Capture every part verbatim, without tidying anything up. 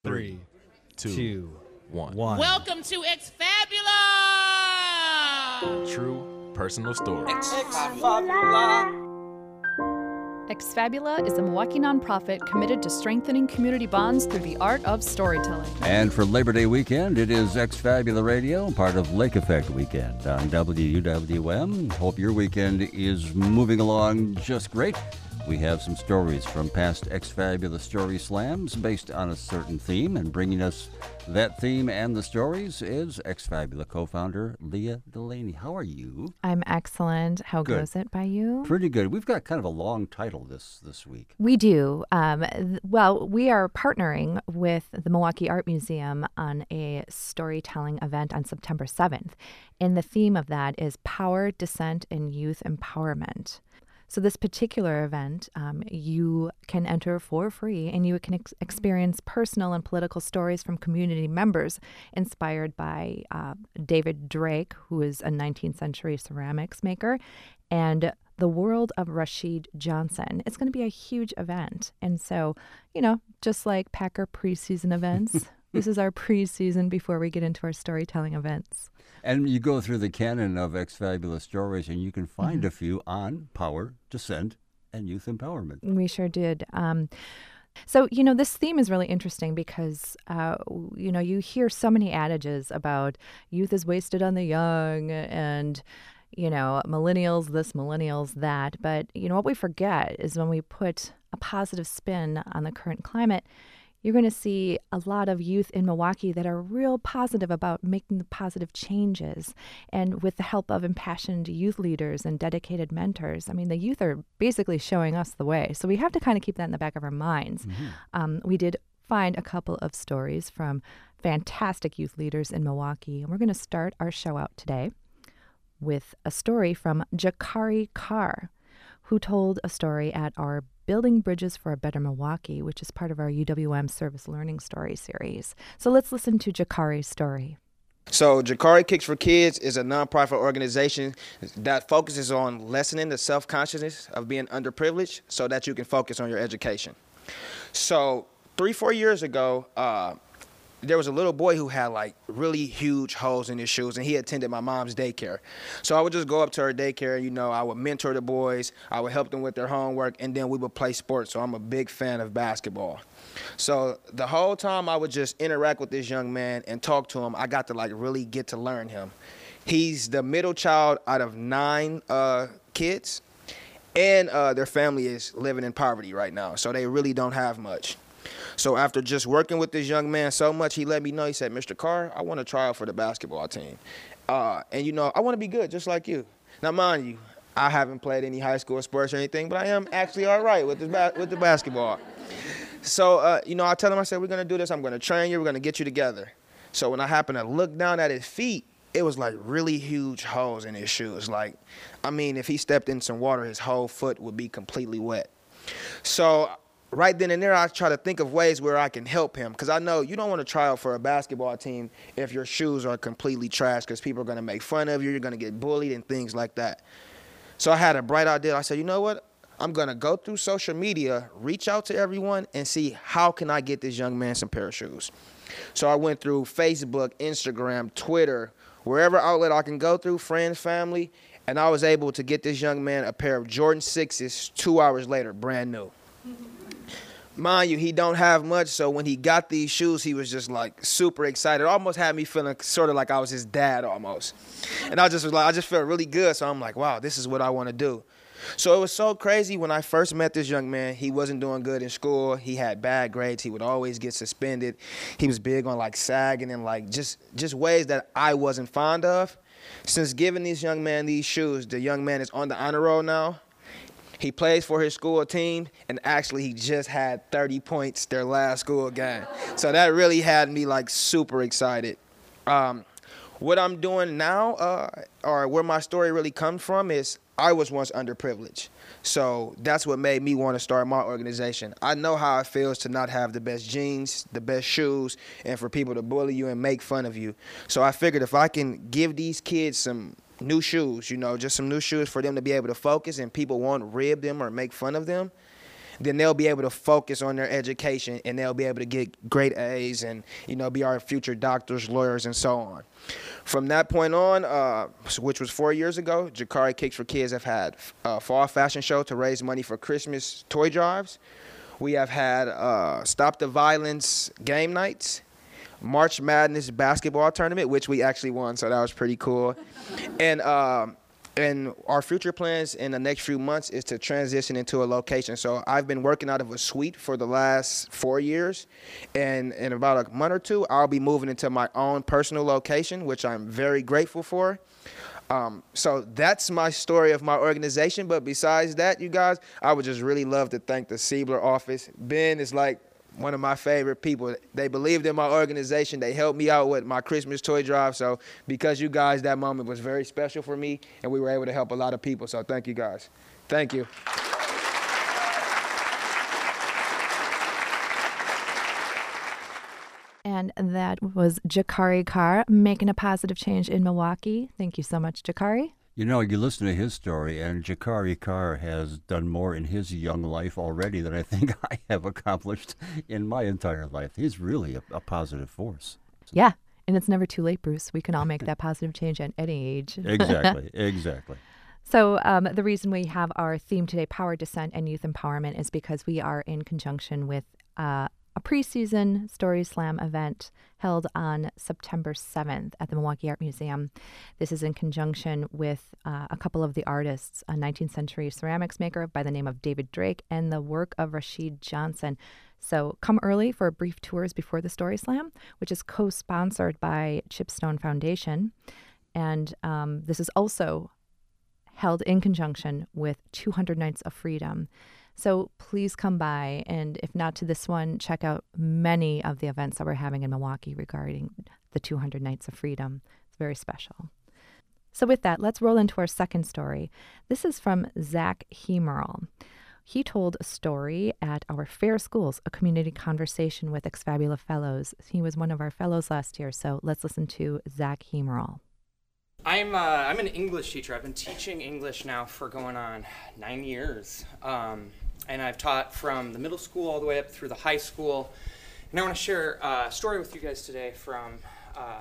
Three, two, two one. one. Welcome to Exfabula! True personal stories. Exfabula. Exfabula is a Milwaukee nonprofit committed to strengthening community bonds through the art of storytelling. And for Labor Day weekend, it is Exfabula Radio, part of Lake Effect Weekend on W U W M. Hope your weekend is moving along just great. We have some stories from past Exfabula Story Slams based on a certain theme, and bringing us that theme and the stories is Exfabula co-founder Leah Delaney. How are you? I'm excellent. How Good. goes it by you? Pretty good. We've got kind of a long title this this week. We do. Um, th- well, we are partnering with the Milwaukee Art Museum on a storytelling event on September seventh. And the theme of that is Power, Dissent, and Youth Empowerment. So this particular event, um, you can enter for free, and you can ex- experience personal and political stories from community members inspired by uh, David Drake, who is a nineteenth century ceramics maker, and the world of Rashid Johnson. It's going to be a huge event. And so, you know, just like Packer preseason events, this is our preseason before we get into our storytelling events. And you go through the canon of Exfabula stories, and you can find Mm-hmm. a few on power, dissent, and youth empowerment. We sure did. Um, so, you know, this theme is really interesting because, uh, you know, you hear so many adages about youth is wasted on the young and, you know, millennials this, millennials that. But, you know, what we forget is when we put a positive spin on the current climate, you're going to see a lot of youth in Milwaukee that are real positive about making the positive changes. And with the help of impassioned youth leaders and dedicated mentors, I mean, the youth are basically showing us the way. So we have to kind of keep that in the back of our minds. Mm-hmm. Um, we did find a couple of stories from fantastic youth leaders in Milwaukee. And we're going to start our show out today with a story from Jakari Carr, who told a story at our Building Bridges for a Better Milwaukee, which is part of our U W M Service Learning Story series. So let's listen to Jakari's story. So Jakari Kicks for Kids is a nonprofit organization that focuses on lessening the self-consciousness of being underprivileged so that you can focus on your education. So three, four years ago, uh, there was a little boy who had like really huge holes in his shoes, and he attended my mom's daycare. So I would just go up to her daycare, you know, I would mentor the boys, I would help them with their homework, and then we would play sports. So I'm a big fan of basketball. So the whole time I would just interact with this young man and talk to him, I got to like really get to learn him. He's the middle child out of nine uh, kids, and uh, their family is living in poverty right now, so they really don't have much. So after just working with this young man so much, he let me know, he said, Mister Carr, I want to try out for the basketball team. Uh, and, you know, I want to be good just like you. Now, mind you, I haven't played any high school sports or anything, but I am actually all right with the, ba- with the basketball. So, uh, you know, I tell him, I said, we're going to do this. I'm going to train you. We're going to get you together. So when I happened to look down at his feet, it was like really huge holes in his shoes. Like, I mean, if he stepped in some water, his whole foot would be completely wet. So right then and there, I try to think of ways where I can help him, because I know you don't want to try out for a basketball team if your shoes are completely trash, because people are going to make fun of you, you're going to get bullied and things like that. So I had a bright idea. I said, you know what? I'm going to go through social media, reach out to everyone, and see how can I get this young man some pair of shoes. So I went through Facebook, Instagram, Twitter, wherever outlet I can go through, friends, family, and I was able to get this young man a pair of Jordan sixes two hours later, brand new. Mind you, he don't have much, so when he got these shoes, he was just like super excited. It almost had me feeling sort of like I was his dad almost. And I just was like, I just felt really good, so I'm like, wow, this is what I want to do. So it was so crazy when I first met this young man. He wasn't doing good in school. He had bad grades. He would always get suspended. He was big on like sagging and like just, just ways that I wasn't fond of. Since giving this young man these shoes, the young man is on the honor roll now. He plays for his school team, and actually he just had thirty points their last school game. So that really had me like super excited. Um, what I'm doing now, uh, or where my story really comes from, is I was once underprivileged. So that's what made me want to start my organization. I know how it feels to not have the best jeans, the best shoes, and for people to bully you and make fun of you. So I figured if I can give these kids some new shoes, you know, just some new shoes for them to be able to focus and people won't rib them or make fun of them, then they'll be able to focus on their education and they'll be able to get great A's and, you know, be our future doctors, lawyers, and so on. From that point on, uh, which was four years ago, Jakari Kicks for Kids have had a fall fashion show to raise money for Christmas toy drives. We have had uh, Stop the Violence game nights, March Madness basketball tournament, which we actually won, so that was pretty cool. And um, and our future plans in the next few months is to transition into a location. So I've been working out of a suite for the last four years, and in about a month or two, I'll be moving into my own personal location, which I'm very grateful for. Um, so that's my story of my organization. But besides that, you guys, I would just really love to thank the Siebler office. Ben is like one of my favorite people. They believed in my organization. They helped me out with my Christmas toy drive. So because you guys, that moment was very special for me, and we were able to help a lot of people. So thank you guys. Thank you. And that was Jakari Carr making a positive change in Milwaukee. Thank you so much, Jakari. You know, you listen to his story, and Jakari Carr has done more in his young life already than I think I have accomplished in my entire life. He's really a, a positive force. Yeah, and it's never too late, Bruce. We can all make that positive change at any age. Exactly, exactly. So um, the reason we have our theme today, Power, Dissent, and Youth Empowerment, is because we are in conjunction with uh, a preseason Story Slam event held on September seventh at the Milwaukee Art Museum. This is in conjunction with uh, a couple of the artists, a nineteenth century ceramics maker by the name of David Drake and the work of Rashid Johnson. So come early for brief tours before the Story Slam, which is co-sponsored by Chipstone Foundation. And um, this is also held in conjunction with two hundred Nights of Freedom. So please come by, and if not to this one, check out many of the events that we're having in Milwaukee regarding the two hundred Nights of Freedom. It's very special. So with that, let's roll into our second story. This is from Zach Hemerl. He told a story at our Fair Schools, a community conversation with Exfabula Fellows. He was one of our fellows last year, so let's listen to Zach Hemerl. I'm uh, I'm an English teacher. I've been teaching English now for going on nine years. Um, and I've taught from the middle school all the way up through the high school. And I want to share a story with you guys today from uh, a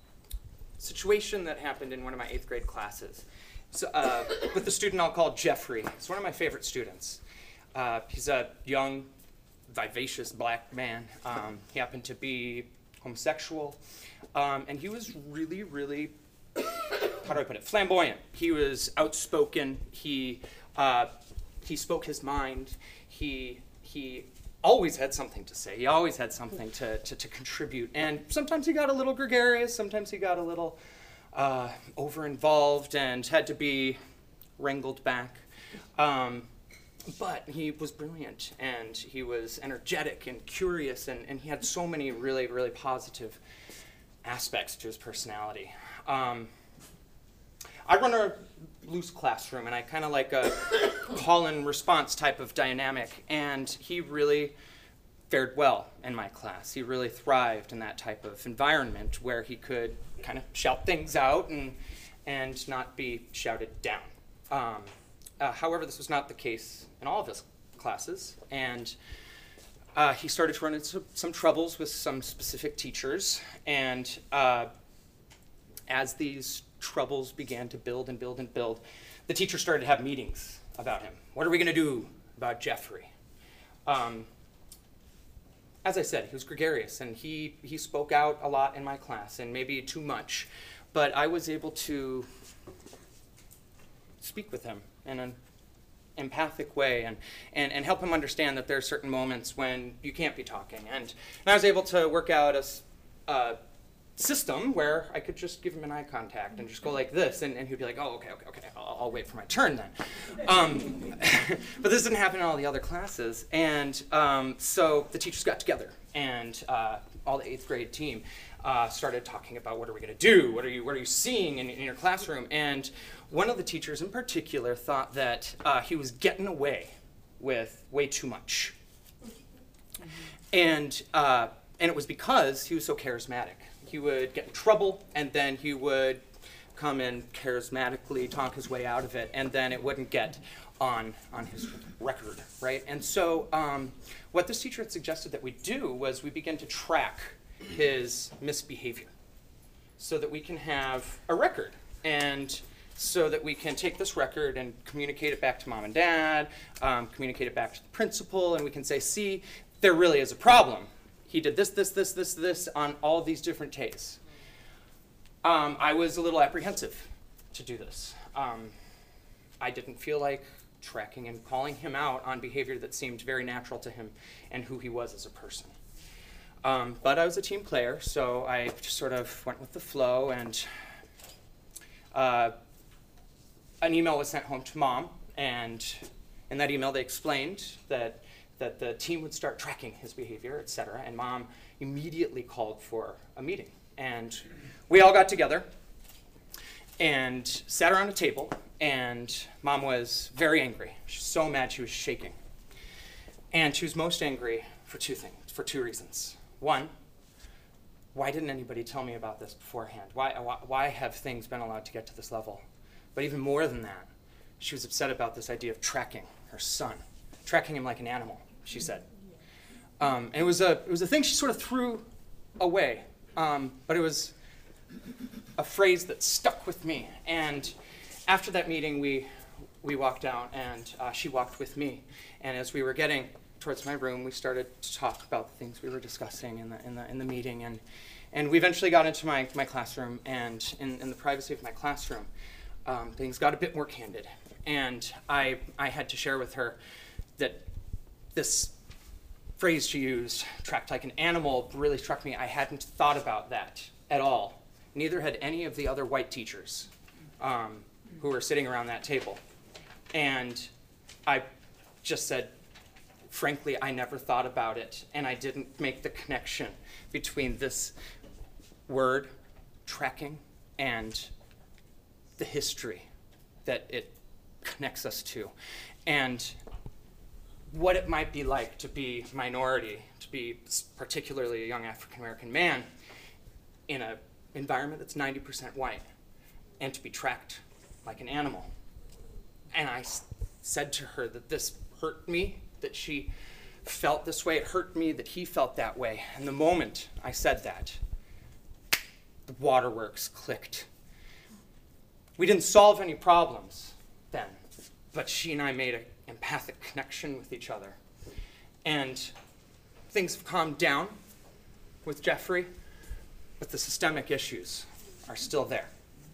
situation that happened in one of my eighth grade classes. So, uh, with a student I'll call Jeffrey. He's one of my favorite students. Uh, he's a young, vivacious black man. Um, he happened to be homosexual. Um, and he was really, really, how do I put it, flamboyant. He was outspoken. He uh, he spoke his mind. He he always had something to say. He always had something to, to, to contribute. And sometimes he got a little gregarious. Sometimes he got a little uh, over-involved and had to be wrangled back. Um, but he was brilliant, and he was energetic and curious, and, and he had so many really, really positive aspects to his personality. Um, I run a loose classroom, and I kind of like a call and response type of dynamic, and he really fared well in my class. He really thrived in that type of environment where he could kind of shout things out and and not be shouted down. Um, uh, however, this was not the case in all of his classes, and uh, he started to run into some troubles with some specific teachers, and uh, as these troubles began to build and build and build, the teacher started to have meetings about him. What are we going to do about Jeffrey? Um, as I said, he was gregarious, and he, he spoke out a lot in my class, and maybe too much. But I was able to speak with him in an empathic way and, and, and help him understand that there are certain moments when you can't be talking. And, and I was able to work out a uh, system where I could just give him an eye contact and just go like this, and, and he'd be like, oh, okay, okay, okay, I'll, I'll wait for my turn then. Um, but this didn't happen in all the other classes, and um, so the teachers got together, and uh, all the eighth grade team uh, started talking about what are we going to do, what are you, what are you seeing in, in your classroom, and one of the teachers in particular thought that uh, he was getting away with way too much, and uh, and it was because he was so charismatic. He would get in trouble, and then he would come in charismatically, talk his way out of it, and then it wouldn't get on on his record, right? And so um, what this teacher had suggested that we do was we begin to track his misbehavior so that we can have a record, and so that we can take this record and communicate it back to mom and dad, um, communicate it back to the principal, and we can say, see, there really is a problem. He did this, this, this, this, this on all these different days. Um, I was a little apprehensive to do this. Um, I didn't feel like tracking and calling him out on behavior that seemed very natural to him and who he was as a person. Um, but I was a team player, so I just sort of went with the flow, and uh, an email was sent home to mom, and in that email they explained that that the team would start tracking his behavior, et cetera, and mom immediately called for a meeting. And we all got together and sat around a table, and mom was very angry. She was so mad she was shaking. And she was most angry for two things, for two reasons. One, why didn't anybody tell me about this beforehand? Why, why, why have things been allowed to get to this level? But even more than that, she was upset about this idea of tracking her son, tracking him like an animal, she said. Um, and it was a it was a thing she sort of threw away, um, but it was a phrase that stuck with me. And after that meeting, we we walked out, and uh, she walked with me. And as we were getting towards my room, we started to talk about the things we were discussing in the in the in the meeting, and and we eventually got into my my classroom, and in, in the privacy of my classroom, um, things got a bit more candid, and I I had to share with her that this phrase she used, tracked like an animal, really struck me. I hadn't thought about that at all. Neither had any of the other white teachers um, who were sitting around that table. And I just said, frankly, I never thought about it, and I didn't make the connection between this word, tracking, and the history that it connects us to. And what it might be like to be minority, to be particularly a young African-American man in an environment that's ninety percent white, and to be tracked like an animal. And I s- said to her that this hurt me, that she felt this way. It hurt me that he felt that way. And the moment I said that, the waterworks clicked. We didn't solve any problems then, but she and I made an empathic connection with each other. And things have calmed down with Jeffrey, but the systemic issues are still there.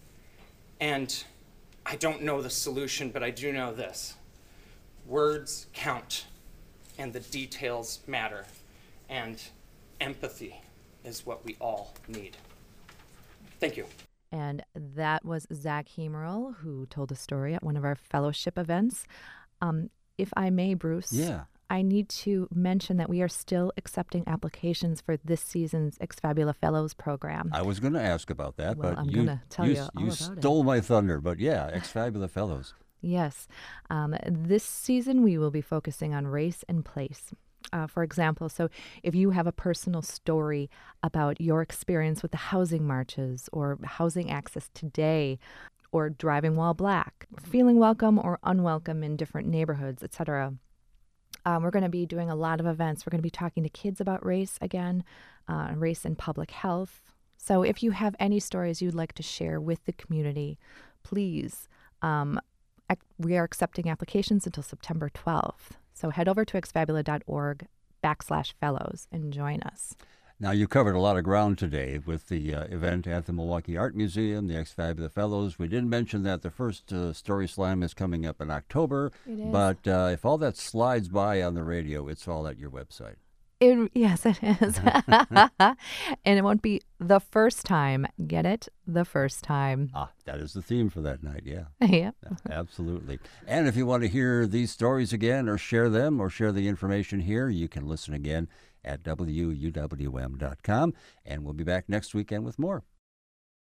And I don't know the solution, but I do know this. Words count, and the details matter. And empathy is what we all need. Thank you. And that was Zach Hemerl, who told a story at one of our fellowship events. Um, if I may, Bruce, yeah. I need to mention that we are still accepting applications for this season's Ex Fabula Fellows program. I was going to ask about that, well, but I'm you, going to tell you, you all you about stole it. my thunder. But yeah, Ex Fabula Fellows. Yes. Um, this season, we will be focusing on race and place. Uh, for example, so if you have a personal story about your experience with the housing marches or housing access today, or driving while black, feeling welcome or unwelcome in different neighborhoods, et cetera, um, we're going to be doing a lot of events. We're going to be talking to kids about race again, uh, race and public health. So if you have any stories you'd like to share with the community, please, um, ac- we are accepting applications until September twelfth. So head over to exfabula.org backslash fellows and join us. Now, you covered a lot of ground today with the uh, event at the Milwaukee Art Museum, the Ex Fabula Fellows. We didn't mention that the first uh, Story Slam is coming up in October. It is. But uh, if all that slides by on the radio, it's all at your website. It, yes, it is. And it won't be the first time. Get it? The first time. Ah, that is the theme for that night, yeah. Yep. Absolutely. And if you want to hear these stories again or share them or share the information here, you can listen again at W U W M dot com. And we'll be back next weekend with more.